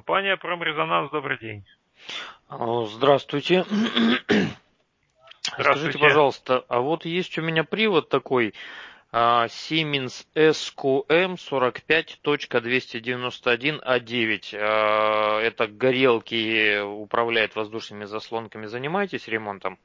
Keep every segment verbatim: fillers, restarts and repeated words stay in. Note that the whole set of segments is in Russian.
Компания «Промрезонанс», добрый день. Здравствуйте. Здравствуйте. Скажите, пожалуйста, а вот есть у меня привод такой Siemens эс ку эм сорок пять двести девяносто один а девять. Это горелки, управляет воздушными заслонками. Занимаетесь ремонтом?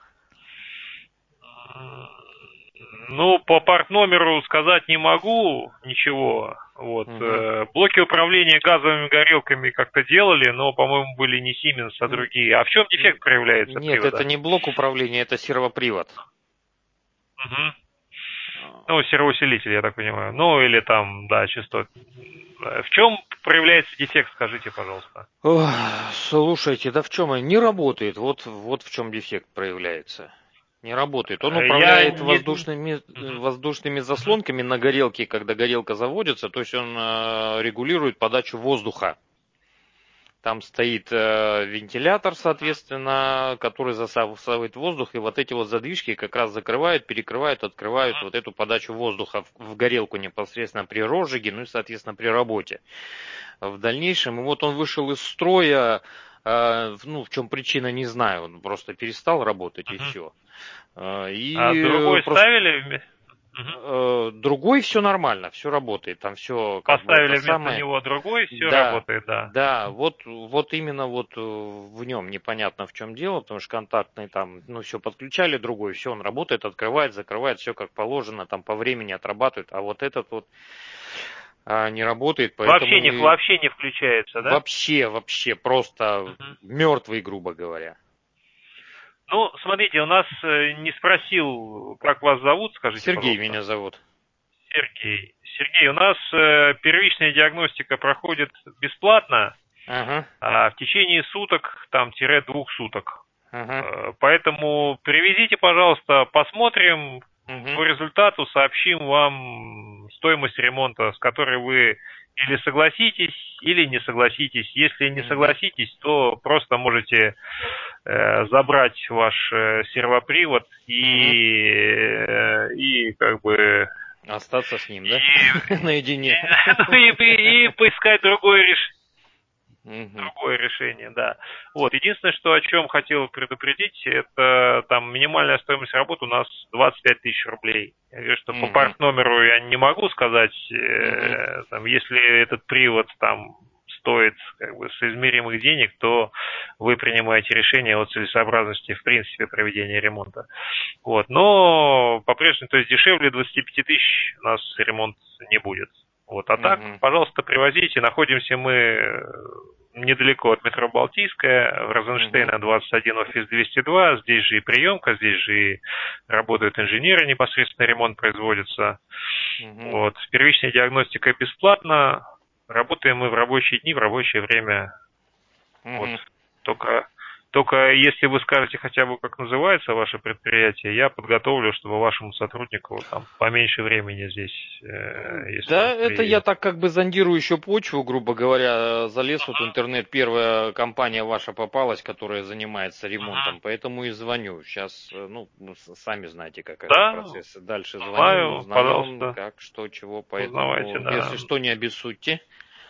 Ну, по партномеру сказать не могу ничего. Вот. Угу. Блоки управления газовыми горелками как-то делали, но, по-моему, были не Siemens, а другие. А в чем дефект проявляется Нет, привода? это не блок управления, это сервопривод. Угу. Ну, сервоусилитель, я так понимаю. Ну, или там, да, частот. В чем проявляется дефект, скажите, пожалуйста. Ох, слушайте, да в чем он? Не работает. Вот, вот в чем дефект проявляется. Не работает. Он управляет Я не... воздушными, воздушными заслонками на горелке, когда горелка заводится, то есть он э, регулирует подачу воздуха. Там стоит э, вентилятор, соответственно, который засасывает воздух, и вот эти вот задвижки как раз закрывают, перекрывают, открывают вот эту подачу воздуха в, в горелку непосредственно при розжиге, ну и, соответственно, при работе. В дальнейшем, и вот он вышел из строя, э, ну, в чем причина, не знаю, он просто перестал работать, и все. Э, А и другой просто ставили? э, другой все нормально, все работает, там все как бы это Поставили вместо самое. него другой, все Да, работает, да. да, вот, вот именно вот э, в нем непонятно в чем дело, потому что контактный там, ну, все подключали, другой, все, он работает, открывает, закрывает, все как положено, там по времени отрабатывает, а вот этот вот а, не работает, Вообще поэтому не, и вообще не включается, да? вообще, вообще просто Мгм. мертвый, грубо говоря. Ну, смотрите, у нас э, не спросил, как вас зовут, скажите, Сергей пожалуйста. меня зовут. Сергей. Сергей, у нас э, первичная диагностика проходит бесплатно, Ага, а в течение суток, там, тире двух суток. ага, Э, Поэтому привезите, пожалуйста, посмотрим, угу, по результату сообщим вам стоимость ремонта, с которой вы или согласитесь, или не согласитесь. Если не угу, согласитесь, то просто можете э, забрать ваш э, сервопривод угу. и, э, и как бы Остаться с ним, и, да? Наедине. и, ну, и, и, и поискать другое решение. Угу, Другое решение, да. Вот, единственное, что о чем хотел предупредить, это там минимальная стоимость работы у нас двадцать пять тысяч рублей. Я говорю, что по угу, партномеру я не могу сказать, угу, э, там, если этот привод там стоит как бы соизмеримых денег, то вы принимаете решение о целесообразности в принципе проведения ремонта. Вот, но по-прежнему, то есть дешевле двадцати пяти тысяч у нас ремонт не будет. Вот, а так, угу, пожалуйста, привозите. Находимся мы недалеко от метро Балтийская, в угу, Розенштейна двадцать один, офис двести два. Здесь же и приемка, здесь же и работают инженеры, непосредственно ремонт производится. угу, Вот. Первичная диагностика бесплатна. Работаем мы в рабочие дни, в рабочее время. Вот. угу. Только, только если вы скажете хотя бы, как называется ваше предприятие, я подготовлю, чтобы вашему сотруднику там поменьше времени здесь, э, если Да, он это я приедет. так как бы зондирую еще почву, грубо говоря, залез вот в интернет, первая компания ваша попалась, которая занимается ремонтом, поэтому и звоню. Сейчас, ну, сами знаете, как этот Да, процесс. Дальше звоним, знаю, узнаем, пожалуйста, как, что, чего, узнавайте, поэтому, да. если что, не обессудьте.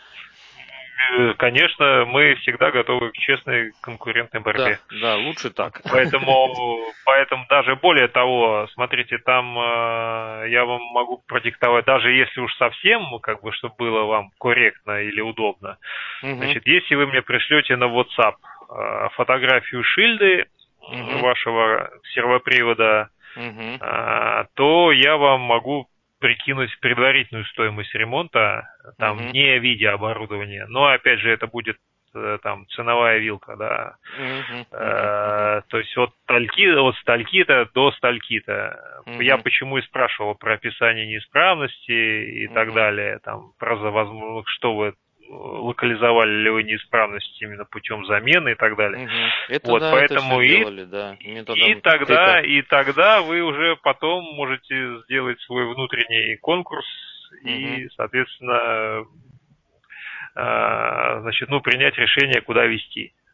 Э, Конечно, мы всегда готовы к честной конкурентной Да, борьбе. да, лучше Вот, так. поэтому, поэтому даже более того, смотрите, там э, я вам могу продиктовать, даже если уж совсем, как бы, чтобы было вам корректно или удобно. Угу, Значит, если вы мне пришлете на WhatsApp э, фотографию шильды угу, вашего сервопривода, угу, э, то я вам могу прикинуть предварительную стоимость ремонта, там, угу, не видя оборудования, но, опять же, это будет э, там ценовая вилка, да. угу, угу, Э, то есть от стальки, от стальки-то до стальки-то. Я угу, почему и спрашивал про описание неисправности и так угу. далее, там, про возможно, что вы локализовали ли вы неисправность именно путем замены и так далее. Угу. Это Вот, да, это все поэтому и делали, да, и методом тогда, тыка. и тогда вы уже потом можете сделать свой внутренний конкурс Угу. и, соответственно, э, значит, ну, принять решение, куда вести.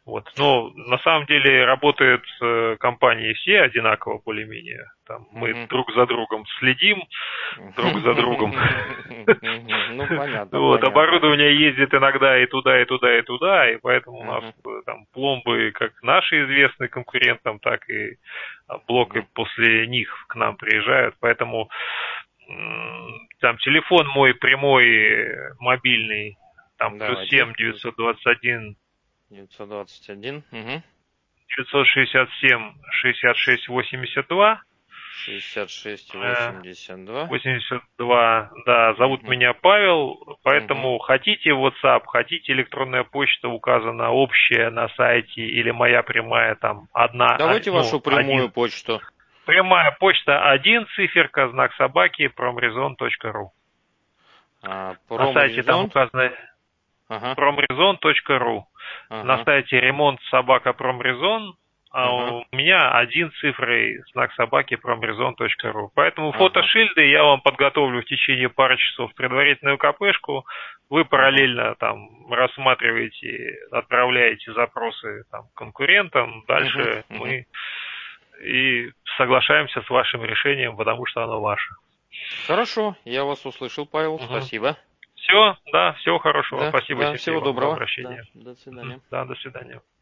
Вот. Но на самом деле работают э, компании все одинаково более-менее. Там мы Мгм. друг за другом следим, друг за другом. Ну, понятно, Вот, понятно. оборудование ездит иногда и туда, и туда, и туда, и поэтому у нас Мгм. э, там пломбы как наши известны конкурентам, так и а, блоки Мгм. после них к нам приезжают. Поэтому м, там телефон мой прямой, э, мобильный, там плюс Давайте. семь девятьсот двадцать один девятьсот двадцать один. Угу. девятьсот шестьдесят семь шестьдесят шесть восемьдесят два. шестьдесят шесть Э, восемьдесят два. восемьдесят два, да, зовут Угу. меня Павел, Угу. поэтому хотите WhatsApp, хотите электронная почта указана общая на сайте или моя прямая там одна, а, Давайте ну, вашу прямую один. почту. Прямая почта один, циферка, знак собаки, промрезон точка ру. А, На сайте там промрезон. указано Ага. промрезон точка ру. На Ага. сайте ремонт собака промрезон, а Ага. у меня один цифрой знак собаки промрезон точка ру. Поэтому Ага. фотошильды я вам подготовлю в течение пары часов предварительную КПшку. Вы Ага. параллельно там рассматриваете, отправляете запросы там, конкурентам. Угу. Дальше Угу. мы и соглашаемся с вашим решением, потому что оно ваше. Хорошо, я вас услышал, Павел. Угу. Спасибо. Все, да, всего хорошего. Да, Спасибо, да, Сергей, всего вам за доброго. Да, обращение. до Мгм. свидания. Да, до свидания.